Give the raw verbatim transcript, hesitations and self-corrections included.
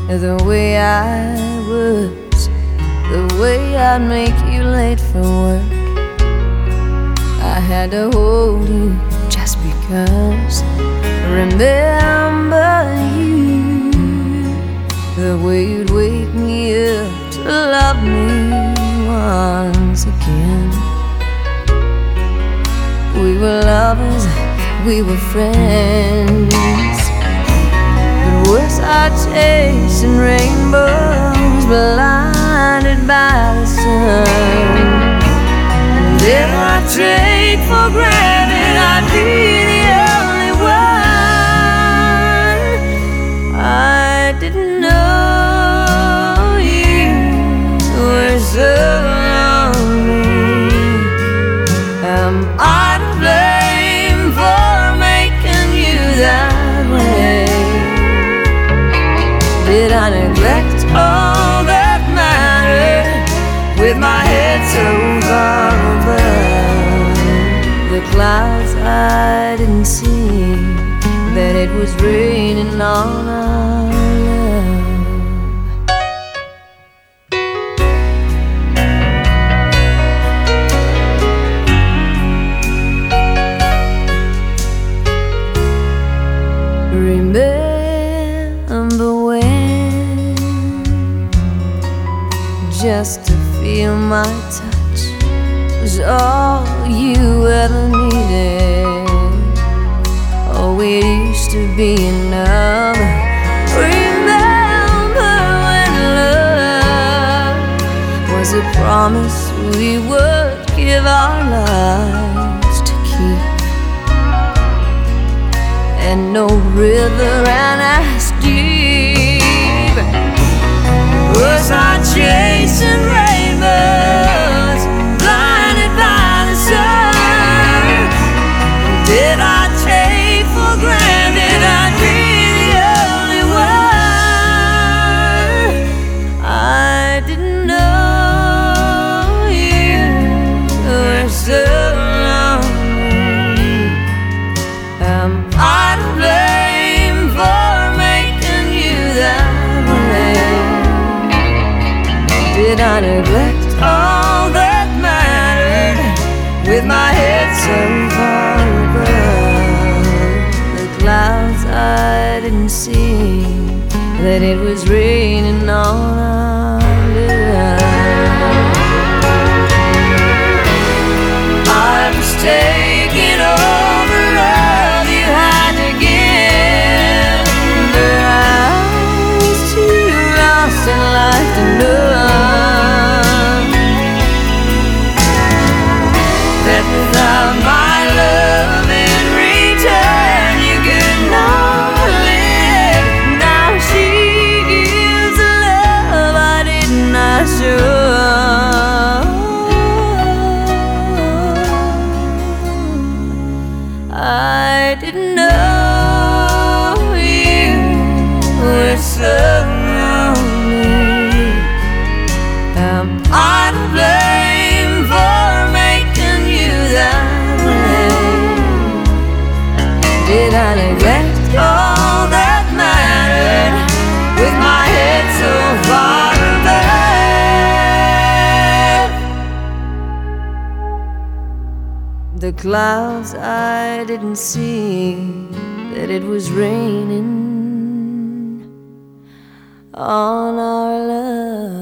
the way I was, the way I'd make you late for work. I had to hold you just because. Remember you, the way you'd wake me up to love me once again. We were lovers, we were friends, but was I chasing rainbows, blinded by the sun? Did I take for granted I'd be the only one? I didn't know you were so lonely. Am I to blame for making you that way? Did I neglect all that mattered with my head so far above the clouds? I didn't see that it was raining on our love. Remember when, just to feel my touch was all you ever needed? Oh, it used to be enough. Remember when love was a promise we would give our lives to keep, and no river ran as deep. Was I chasing rainbows, blinded by the sun? Did I take for granted I'd be the only one? I didn't know you were so lonely. Am I to blame for making you that way? Did I neglect all that mattered with my head so far above the clouds? I didn't see that it was raining on our love. I was taking over love you had to give, but I was too lost in life to know that without my love in return you could not live. Now she gives a love I did not show. I didn't know you were so lonely. Am I to blame for making you that way? Did I neglect all that mattered with my head so far above the clouds? I didn't see that it was raining on our love.